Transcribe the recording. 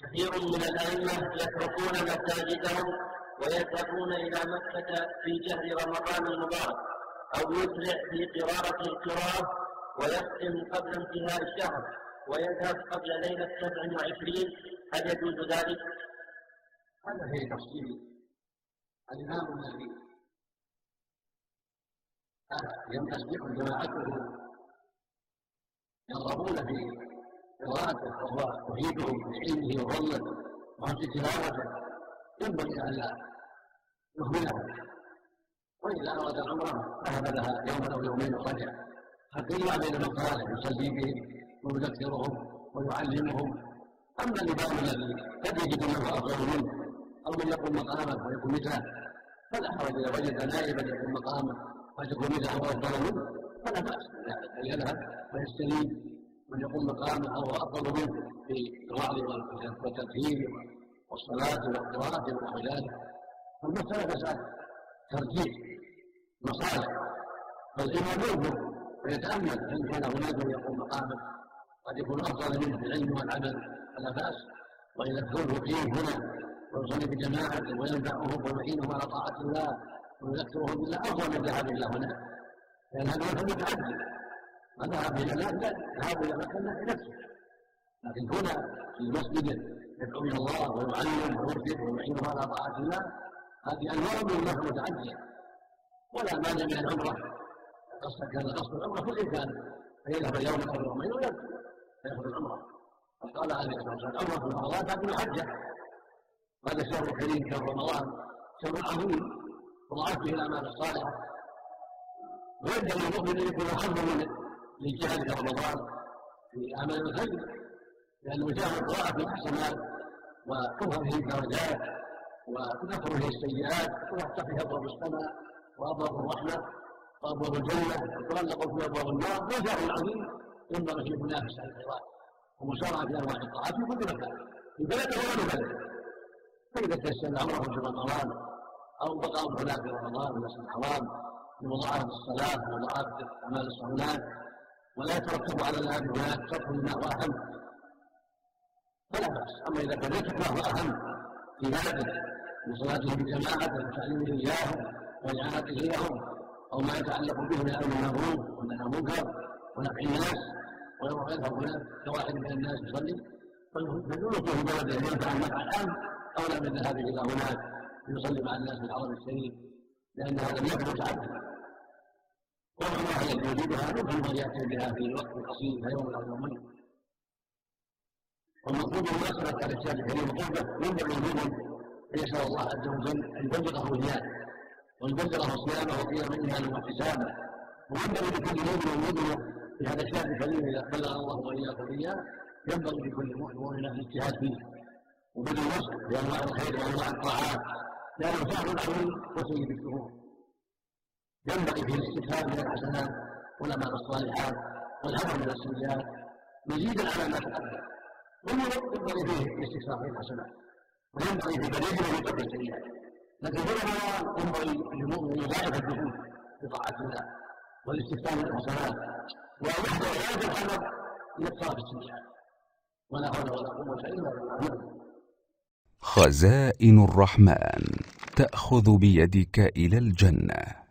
كثير من الأئمة يتركون مساجدهم ويذهبون إلى مكة في شهر رمضان المبارك، أو يسرع في قراءة القراءة ويختم قبل انتهاء الشهر ويذهب قبل ليلة 27. هل يجوز ذلك؟ هذا فيه تفصيل. الإمام الذي يسبق جماعته يرغبون في قراءته وهو يفيدهم بعلمه وفضله وحسن تلاوته ينبغي ألا يهملها، وإذا أراد العمرة ذهب لها يوما أو يومين ورجع حتى يجمع بين المصالح يصلي بهم ويذكرهم ويعلمهم. أما الإمام الذي قد يجد منه أفضل منه أو من يقوم مقامه ويكون مثله فلا حرج إذا وجد نائبا يقوم مقامه ويكون مثله أو أفضل منه فلا بأس بذلك، أن يذهب ويستلم من يقوم مقامه أو أفضل منه في الوعظ والترتيب والصلاة والقراءة ونحو ذلك. فالمسألة مسألة ترتيب مصالح، فالإمام ينظر ويتأمل إن كان هناك من يقوم مقامه قد يكون أفضل منه في العلم والعمل فلا بأس، وإذا يكون فيه هنا ويصلي بجماعة وينفعهم ويعينهم على طاعة الله ويذكرهم بالله أفضل من ذهاب إلى هناك، لأن هذا مثل متعدد. وذهب إلى لا ذهاب إلى مكان في نفسه، لكن هنا في مسجد يدعو إلى الله ويعلم ويرشد ويعينهم على طاعة الله هذه أنواع من النفع متعدية. ولا مانع من العمرة كان قصد العمرة في الإمكان فيذهب يوم أو يومين ويأخذ العمرة. فقال عليه الصلاة والسلام العمرة في رمضان تكون حجة. هذا الشهر الكريم شهر رمضان شهر عظيم وضاعت به الأعمال الصالحة، وينبغي للمؤمن أن يكون حظا من الاجتهاد في رمضان في أعمال الخير، لأنه جاء القراءة في الحسنات وتظهر به الدرجات وتكفر به السيئات وتفتح فيه أبواب السماء وأبواب الرحمة وأبواب الجنة وتغلق في أبواب النار. وشهر عظيم ينبغي فيه منافسة الخيرات ومسارعة في أنواع الطاعات في كل مكان في بلده وغير بلده. فإذا تيسر الأمر في رمضان أو بقى هناك في رمضان المسجد الحرام بمضاعفة الصلاة ومضاعفة أعمال الصالحات ولا يترتب على الذهاب هناك ترك الماء وأهم فلا بأس. أما إذا كان يترك ما هو أهم في بلده من صلاته بجماعة وتعليمه إياهم وإعانته إياهم أو ما يتعلق به من أمر المعروف والنهي عن المنكر ونفع الناس ويروح يذهب هناك كواحد من الناس يصلي فالجلوس في بلده ينفع النفع العام أولى من الذهاب إلى هناك ليصلي مع الناس في الحرم الشريف، لأن هذا النفع متعدد. والعمرة التي يجدها يمكن أن يأتي بها في وقت قصير كيوم أو يومين. والمطلوب من مسألة الإرشاد الكريم قربه ينبغي المؤمن أن يسأل الله عز وجل أن يبلغه إياه ويبلغه صيامه وقيام إيمانه واحتسابه. وينبغي لكل مؤمن ومؤمنة في هذا الشهر الكريم إذا بلغ الله وإياكم إياه ينبغي لكل مؤمن الاجتهاد فيه وبذل النصر بأنواع الخير وأنواع الطاعات، لأنه شهر عظيم وسيد الشهور. ينبغي فيه الاستكثار من الحسنات والأعمال الصالحات والحذر من السيئات مزيدا على ما تقدم، وينبغي فيه الاستكثار في الحسنات وينبغي في بريده من ترك السيئات. لكن في رمضان ينبغي للمؤمن ان يضاعف الجهود في طاعة الله والاستكثار من الحسنات وأن يحذر غاية الحذر من اقتراف السيئات. ولا حول ولا قوة إلا بالله. خزائن الرحمن تأخذ بيدك إلى الجنة.